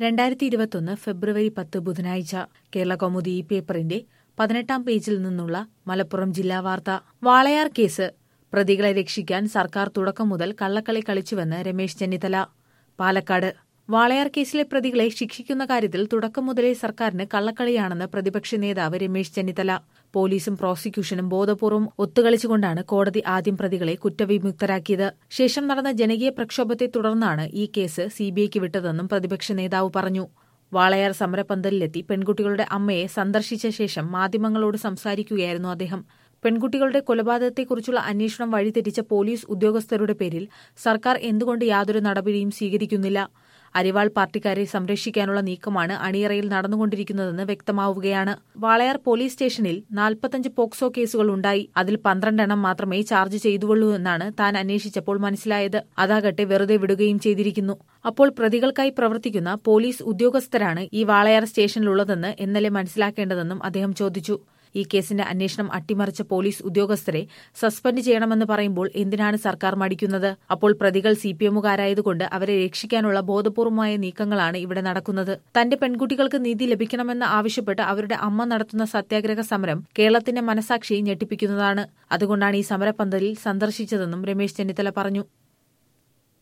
2021 ഫെബ്രുവരി 10 ബുധനാഴ്ച കേരളകൗമുദി ഈ പേപ്പറിന്റെ 18-ാം പേജിൽ നിന്നുള്ള മലപ്പുറം ജില്ലാ വാർത്ത. വാളയാർ കേസ് പ്രതികളെ രക്ഷിക്കാൻ സർക്കാർ തുടക്കം മുതൽ കള്ളക്കളി കളിച്ചുവെന്ന് രമേശ് ചെന്നിത്തല. പാലക്കാട് വാളയാർ കേസിലെ പ്രതികളെ ശിക്ഷിക്കുന്ന കാര്യത്തിൽ തുടക്കം മുതലേ സർക്കാരിന് കള്ളക്കളിയാണെന്ന് പ്രതിപക്ഷ നേതാവ് രമേശ് ചെന്നിത്തല. പോലീസും പ്രോസിക്യൂഷനും ബോധപൂർവ്വം ഒത്തുകളിച്ചുകൊണ്ടാണ് കോടതി ആദ്യം പ്രതികളെ കുറ്റവിമുക്തരാക്കിയത്. ശേഷം നടന്ന ജനകീയ പ്രക്ഷോഭത്തെ തുടർന്നാണ് ഈ കേസ് സിബിഐക്ക് വിട്ടതെന്നും പ്രതിപക്ഷ നേതാവ് പറഞ്ഞു. വാളയാർ സമരപന്തലിലെത്തി പെൺകുട്ടികളുടെ അമ്മയെ സന്ദർശിച്ച ശേഷം മാധ്യമങ്ങളോട് സംസാരിക്കുകയായിരുന്നു അദ്ദേഹം. പെൺകുട്ടികളുടെ കൊലപാതകത്തെക്കുറിച്ചുള്ള അന്വേഷണം വഴിതെറ്റിച്ച പോലീസ് ഉദ്യോഗസ്ഥരുടെ പേരിൽ സർക്കാർ എന്തുകൊണ്ട് യാതൊരു നടപടിയും സ്വീകരിക്കുന്നില്ല? അരിവാൾ പാർട്ടിക്കാരെ സംരക്ഷിക്കാനുള്ള നീക്കമാണ് അണിയറയിൽ നടന്നുകൊണ്ടിരിക്കുന്നതെന്ന് വ്യക്തമാവുകയാണ്. വാളയാർ പോലീസ് സ്റ്റേഷനിൽ 45 പോക്സോ കേസുകൾ ഉണ്ടായി. അതിൽ 12 എണ്ണം മാത്രമേ ചാർജ് ചെയ്തുള്ളൂ എന്നാണ് താൻ അന്വേഷിച്ചപ്പോൾ മനസ്സിലായത്. അതാകട്ടെ വെറുതെ വിടുകയും ചെയ്തിരിക്കുന്നു. അപ്പോൾ പ്രതികൾക്കായി പ്രവർത്തിക്കുന്ന പോലീസ് ഉദ്യോഗസ്ഥരാണ് ഈ വാളയാർ സ്റ്റേഷനിലുള്ളതെന്ന് എന്നല്ലേ മനസ്സിലാക്കേണ്ടതെന്നും അദ്ദേഹം ചോദിച്ചു. ഈ കേസിന്റെ അന്വേഷണം അട്ടിമറിച്ച പോലീസ് ഉദ്യോഗസ്ഥരെ സസ്പെൻഡ് ചെയ്യണമെന്ന് പറയുമ്പോൾ എന്തിനാണ് സർക്കാർ മടിക്കുന്നത്? അപ്പോൾ പ്രതികൾ സിപിഎമ്മുകാരായതുകൊണ്ട് അവരെ രക്ഷിക്കാനുള്ള ബോധപൂർവമായ നീക്കങ്ങളാണ് ഇവിടെ നടക്കുന്നത്. തന്റെ പെൺകുട്ടികൾക്ക് നീതി ലഭിക്കണമെന്ന് ആവശ്യപ്പെട്ട് അവരുടെ അമ്മ നടത്തുന്ന സത്യാഗ്രഹ സമരം കേരളത്തിന്റെ മനസാക്ഷിയെ ഞെട്ടിപ്പിക്കുന്നതാണ്. അതുകൊണ്ടാണ് ഈ സമരപന്തലിൽ സന്ദർശിച്ചതെന്നും രമേശ് ചെന്നിത്തല പറഞ്ഞു.